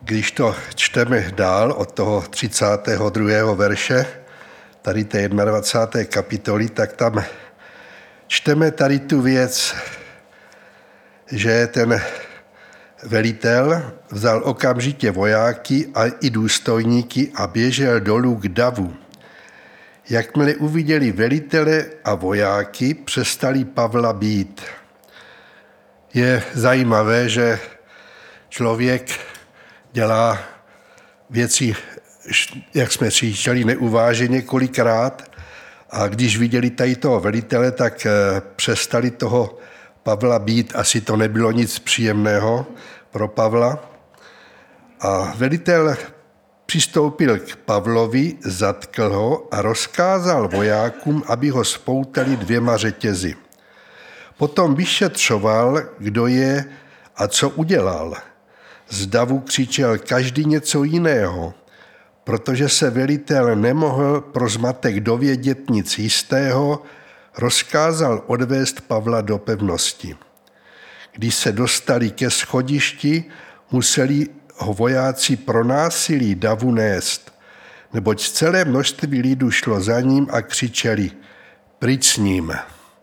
Když to čteme dál od toho 32. verše, tady té 21. kapitoly, tak tam čteme tady tu věc, že ten velitel vzal okamžitě vojáky a i důstojníky a běžel dolů k davu. Jakmile uviděli velitele a vojáky, přestali Pavla bít. Je zajímavé, že člověk dělá věci, jak jsme říkali, neuváženě kolikrát, a když viděli tady toho velitele, tak přestali toho Pavla bít. Asi to nebylo nic příjemného pro Pavla. A velitel přistoupil k Pavlovi, zatkl ho a rozkázal vojákům, aby ho spoutali 2 řetězy. Potom vyšetřoval, kdo je a co udělal. Z davu křičel každý něco jiného, protože se velitel nemohl pro zmatek dovědět nic jistého, rozkázal odvést Pavla do pevnosti. Když se dostali ke schodišti, museli ho vojáci pro násilí davu nést, neboť celé množství lidu šlo za ním a křičeli: pryč s ním.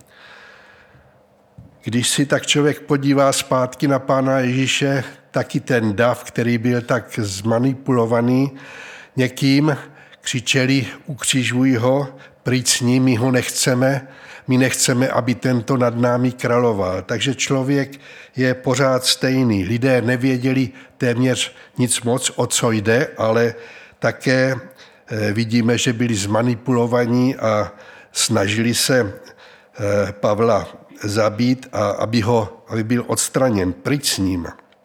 Když si tak člověk podívá zpátky na Pána Ježíše, taky ten dav, který byl tak zmanipulovaný někým, křičeli: ukřižuj ho, pryč s ním, my nechceme, aby tento nad námi královal. Takže člověk je pořád stejný. Lidé nevěděli téměř nic moc, o co jde, ale také vidíme, že byli zmanipulovaní a snažili se Pavla zabít a aby byl odstraněn, pryč s ním.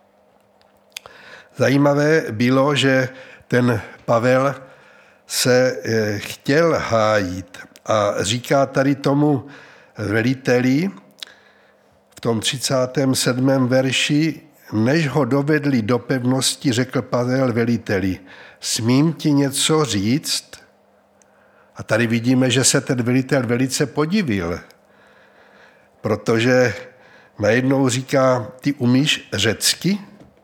Zajímavé bylo, že ten Pavel se chtěl hájit a říká tady tomu veliteli v tom 37. verši: než ho dovedli do pevnosti, řekl Pavel veliteli: smím ti něco říct? A tady vidíme, že se ten velitel velice podivil, protože najednou říká: ty umíš řecky?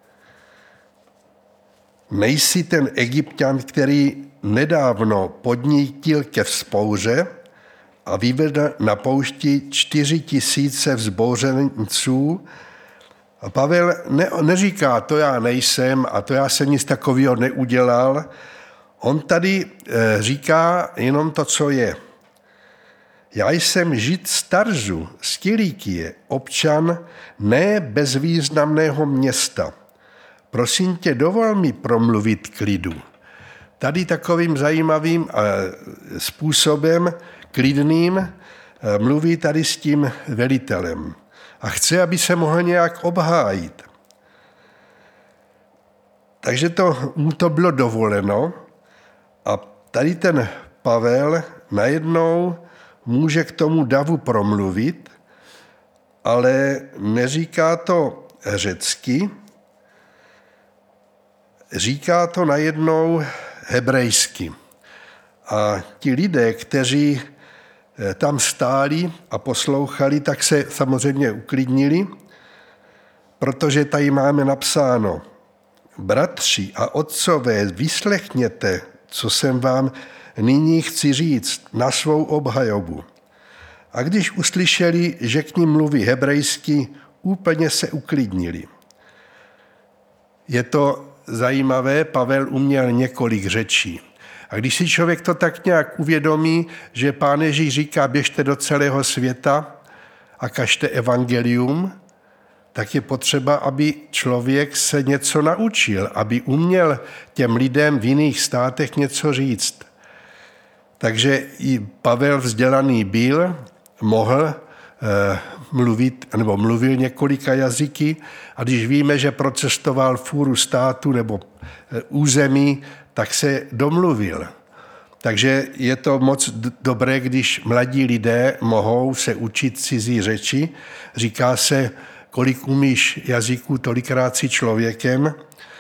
Nejsi ten Egypťan, který nedávno podnítil ke vzpouře a vyvedl na poušti 4 000 vzbouřenců? A Pavel neříká: to já nejsem a to já jsem nic takového neudělal. On tady říká jenom to, co je. Já jsem Žid z Tarzu, z Kilikie, občan ne bezvýznamného města. Prosím tě, dovol mi promluvit k lidu. Tady takovým zajímavým způsobem, klidným, mluví tady s tím velitelem a chce, aby se mohl nějak obhájit. Takže mu to bylo dovoleno a tady ten Pavel najednou může k tomu davu promluvit, ale neříká to řecky, říká to najednou hebrejsky. A ti lidé, kteří tam stáli a poslouchali, tak se samozřejmě uklidnili, protože tady máme napsáno: bratři a otcové, vyslechněte, co jsem vám nyní chci říct na svou obhajobu. A když uslyšeli, že k ním mluví hebrejsky, úplně se uklidnili. Je to zajímavé, Pavel uměl několik řečí. A když si člověk to tak nějak uvědomí, že Pán Ježíš říká: běžte do celého světa a kažte evangelium, tak je potřeba, aby člověk se něco naučil, aby uměl těm lidem v jiných státech něco říct. Takže i Pavel vzdělaný byl, mohl mluvit, nebo mluvil několika jazyky, a když víme, že procestoval fůru státu nebo území, tak se domluvil. Takže je to moc dobré, když mladí lidé mohou se učit cizí řeči. Říká se, kolik umíš jazyků, tolikrát si člověkem.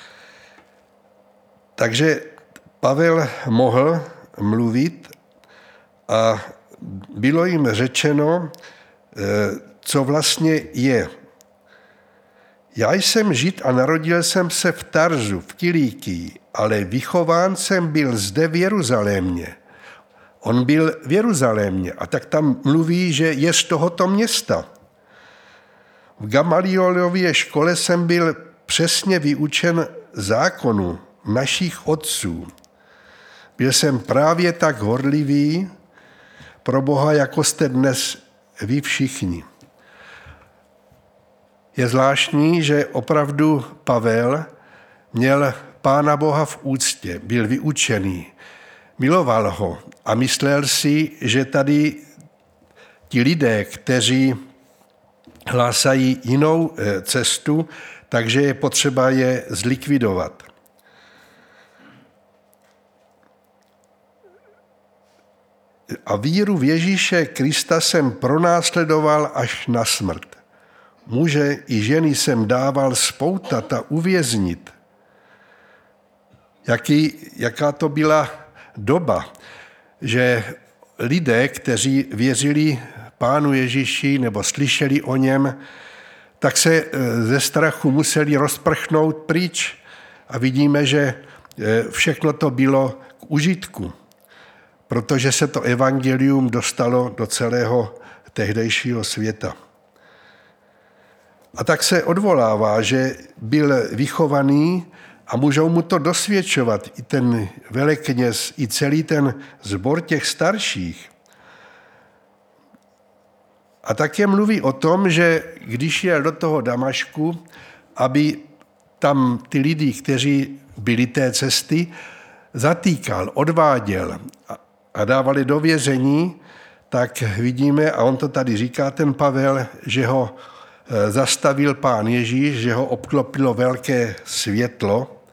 Takže Pavel mohl mluvit a bylo jim řečeno, co vlastně je. Já jsem Žid a narodil jsem se v Tarzu, v Kilíkii, ale vychován jsem byl zde v Jeruzalémě. On byl v Jeruzalémě a tak tam mluví, že je z tohoto města. V Gamaliolově škole jsem byl přesně vyučen zákonu našich otců. Byl jsem právě tak horlivý pro Boha, jako jste dnes vy všichni. Je zvláštní, že opravdu Pavel měl Pána Boha v úctě, byl vyučený, miloval ho a myslel si, že tady ti lidé, kteří hlásají jinou cestu, takže je potřeba je zlikvidovat. A víru v Ježíše Krista jsem pronásledoval až na smrt. Muže i ženy jsem dával spoutat a uvěznit. Jaká to byla doba, že lidé, kteří věřili Pánu Ježíši nebo slyšeli o něm, tak se ze strachu museli rozprchnout pryč. A vidíme, že všechno to bylo k užitku, protože se to evangelium dostalo do celého tehdejšího světa. A tak se odvolává, že byl vychovaný a můžou mu to dosvědčovat i ten velekněz, i celý ten sbor těch starších. A také mluví o tom, že když jel do toho Damašku, aby tam ty lidi, kteří byli té cesty, zatýkal, odváděl a dávali do vězení, tak vidíme, a on to tady říká, ten Pavel, že ho zastavil Pán Ježíš, že ho obklopilo velké světlo.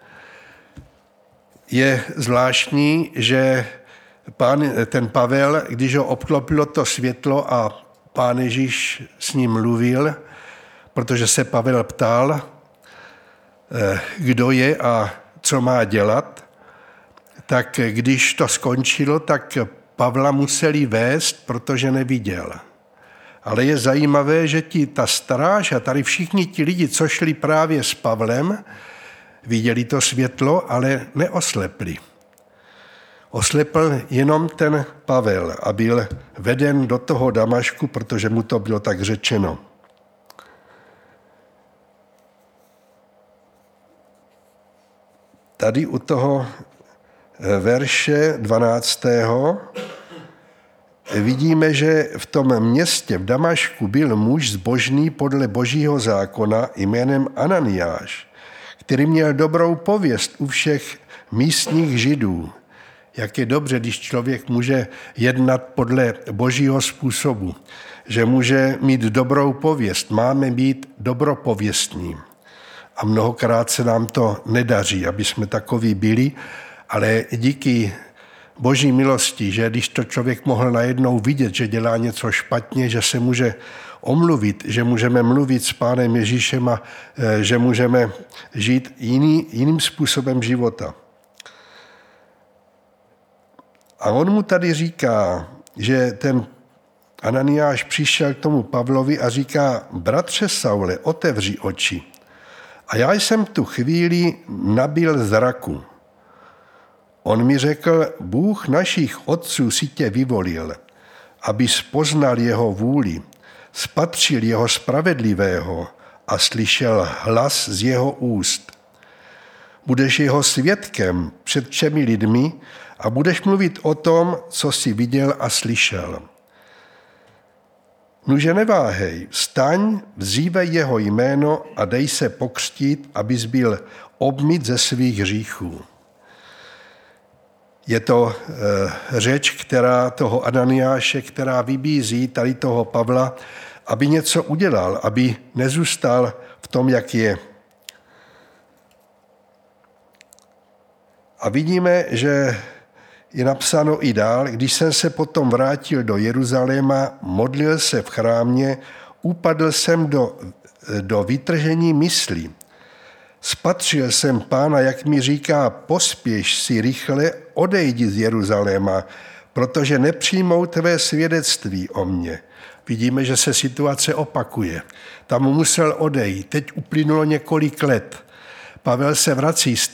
Je zvláštní, že ten Pavel, když ho obklopilo to světlo a Pán Ježíš s ním mluvil, protože se Pavel ptal, kdo je a co má dělat, tak když to skončilo, tak Pavla museli vést, protože neviděl. Ale je zajímavé, že ta stráž a tady všichni ti lidi, co šli právě s Pavlem, viděli to světlo, ale neoslepli. Oslepl jenom ten Pavel a byl veden do toho Damašku, protože mu to bylo tak řečeno. Tady u toho verše 12. vidíme, že v tom městě v Damašku byl muž zbožný podle božího zákona jménem Ananiáš, který měl dobrou pověst u všech místních Židů. Jak je dobře, když člověk může jednat podle božího způsobu, že může mít dobrou pověst. Máme být dobropověstní. A mnohokrát se nám to nedaří, aby jsme takoví byli, ale díky boží milosti, že když to člověk mohl najednou vidět, že dělá něco špatně, že se může omluvit, že můžeme mluvit s Pánem Ježíšem a že můžeme žít jiným způsobem života. A on mu tady říká, že ten Ananiáš přišel k tomu Pavlovi a říká, bratře Saule, otevři oči. A já jsem tu chvíli nabyl zraku. On mi řekl, Bůh našich otců si tě vyvolil, abys poznal jeho vůli, spatřil jeho spravedlivého a slyšel hlas z jeho úst. Budeš jeho svědkem před všemi lidmi a budeš mluvit o tom, co jsi viděl a slyšel. Nuže neváhej, vstaň, vzívej jeho jméno a dej se pokřtít, abys byl obmyt ze svých hříchů. Je to řeč, která toho Ananiáše, která vybízí tady toho Pavla, aby něco udělal, aby nezůstal v tom, jak je. A vidíme, že je napsáno i dál, když jsem se potom vrátil do Jeruzaléma, modlil se v chrámě, upadl jsem do vytržení myslí. Spatřil jsem Pána, jak mi říká, pospěš si rychle, odejdi z Jeruzaléma, protože nepřijmou tvé svědectví o mně. Vidíme, že se situace opakuje. Tam musel odejít. Teď uplynulo několik let. Pavel se vrací z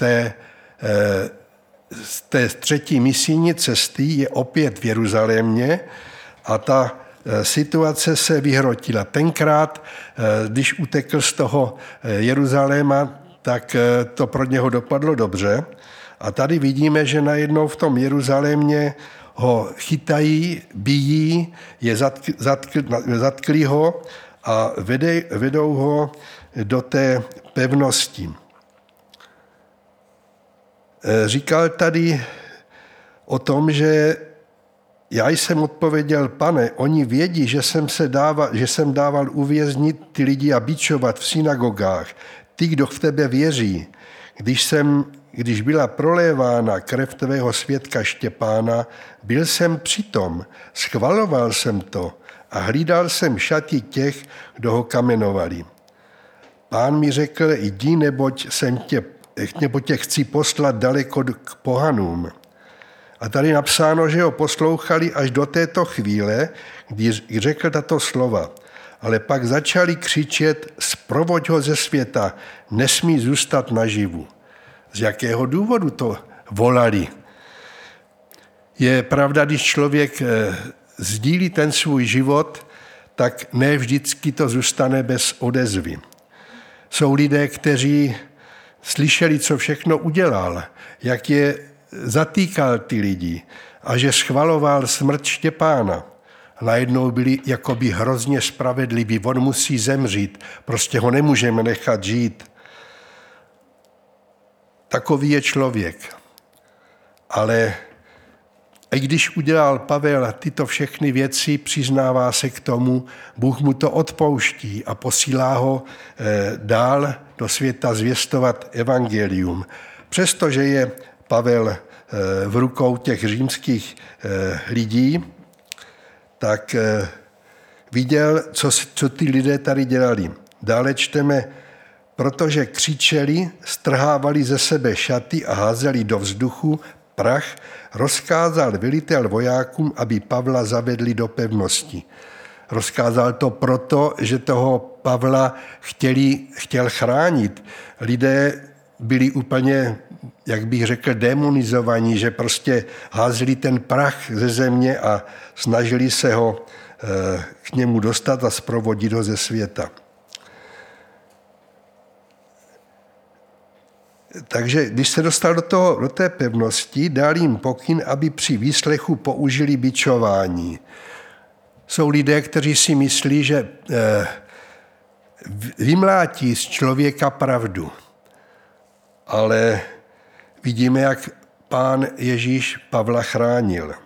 té třetí misijní cesty, je opět v Jeruzalémě a ta situace se vyhrotila. Tenkrát, když utekl z toho Jeruzaléma, tak to pro něho dopadlo dobře. A tady vidíme, že najednou v tom Jeruzalémě ho chytají, bijí, zatkli ho a vedou ho do té pevnosti. Říkal tady o tom, že já jsem odpověděl, Pane, oni vědí, že jsem dával uvěznit ty lidi a bičovat v synagogách, ty, kdo v tebe věří. Když byla prolévána krev tvého svědka Štěpána, byl jsem přitom, schvaloval jsem to a hlídal jsem šaty těch, kdo ho kamenovali. Pán mi řekl, jdi, neboť tě chci poslat daleko k pohanům. A tady napsáno, že ho poslouchali až do této chvíle, kdy řekl tato slova. Ale pak začali křičet, zprovoď ho ze světa, nesmí zůstat naživu. Z jakého důvodu to volali? Je pravda, když člověk sdílí ten svůj život, tak ne vždycky to zůstane bez odezvy. Jsou lidé, kteří slyšeli, co všechno udělal, jak je zatýkal ty lidi a že schvaloval smrt Štěpána. Najednou byli jakoby hrozně spravedliví, on musí zemřít, prostě ho nemůžeme nechat žít. Takový je člověk. Ale i když udělal Pavel tyto všechny věci, přiznává se k tomu, Bůh mu to odpouští a posílá ho dál do světa zvěstovat evangelium. Přestože je Pavel v rukou těch římských lidí, tak viděl, co ty lidé tady dělali. Dále čteme, protože křičeli, strhávali ze sebe šaty a házeli do vzduchu prach, rozkázal velitel vojákům, aby Pavla zavedli do pevnosti. Rozkázal to proto, že toho Pavla chtěl chránit. Lidé byli úplně, jak bych řekl, demonizovaní, že prostě házeli ten prach ze země a snažili se ho k němu dostat a zprovodit ho ze světa. Takže když se dostal do té pevnosti, dal jim pokyn, aby při výslechu použili bičování. Jsou lidé, kteří si myslí, že vymlátí z člověka pravdu. Ale vidíme, jak Pán Ježíš Pavla chránil.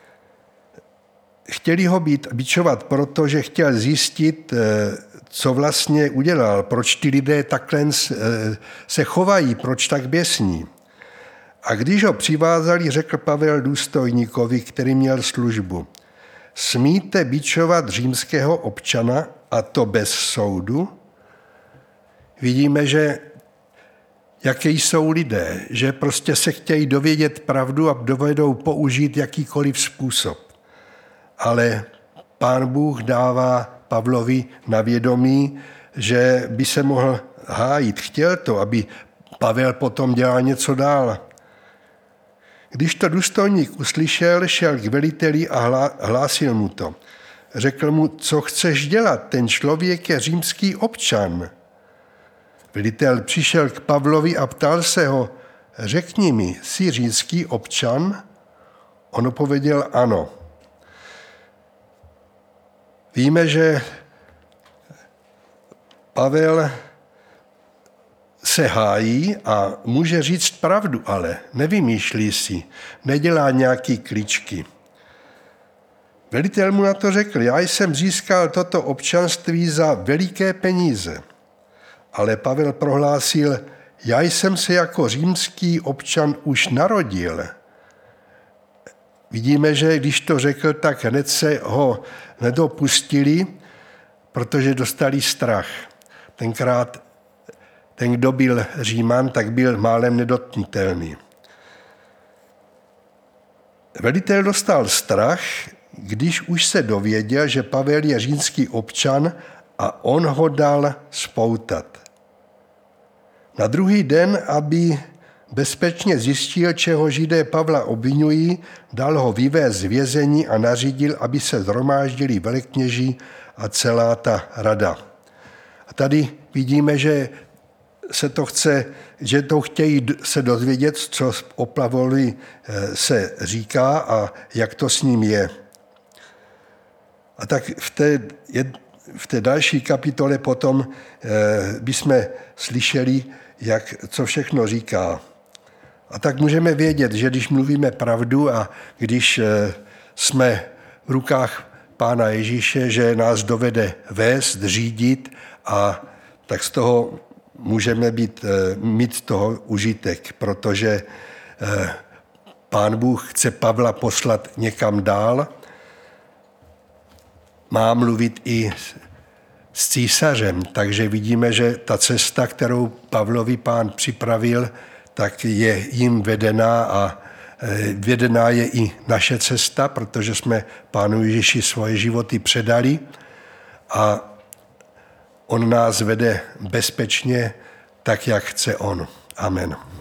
Chtěli ho bičovat, protože chtěl zjistit, co vlastně udělal, proč ty lidé takhle se chovají, proč tak běsní. A když ho přivázali, řekl Pavel důstojníkovi, který měl službu, smíte bičovat římského občana a to bez soudu? Vidíme, že jaké jsou lidé, že prostě se chtějí dovědět pravdu a dovedou použít jakýkoliv způsob. Ale Pán Bůh dává Pavlovi na vědomí, že by se mohl hájit. Chtěl to, aby Pavel potom dělal něco dál. Když to důstojník uslyšel, šel k veliteli a hlásil mu to. Řekl mu, co chceš dělat, ten člověk je římský občan. Velitel přišel k Pavlovi a ptal se ho, řekni mi, jsi římský občan? On odpověděl ano. Víme, že Pavel se hájí a může říct pravdu, ale nevymýšlí si, nedělá nějaký kličky. Velitel mu na to řekl, já jsem získal toto občanství za veliké peníze. Ale Pavel prohlásil, já jsem se jako římský občan už narodil. Vidíme, že když to řekl, tak hned se ho nedopustili, protože dostali strach. Tenkrát ten, kdo byl Říman, tak byl málem nedotknutelný. Velitel dostal strach, když už se dověděl, že Pavel je římský občan a on ho dal spoutat. Na druhý den, aby bezpečně zjistil, čeho Židé Pavla obvinují, dal ho vyvést z vězení a nařídil, aby se shromáždili velekněží a celá ta rada. A tady vidíme, že to chtějí se dozvědět, co o Pavlovi se říká a jak to s ním je. A tak v té další kapitole potom bychom slyšeli, co všechno říká. A tak můžeme vědět, že když mluvíme pravdu a když jsme v rukách Pána Ježíše, že nás dovede vést, řídit a tak z toho můžeme mít z toho užitek, protože Pán Bůh chce Pavla poslat někam dál. Má mluvit i s císařem, takže vidíme, že ta cesta, kterou Pavlovi Pán připravil, tak je jim vedená a vedená je i naše cesta, protože jsme Pánu Ježíši svoje životy předali a on nás vede bezpečně tak, jak chce on. Amen.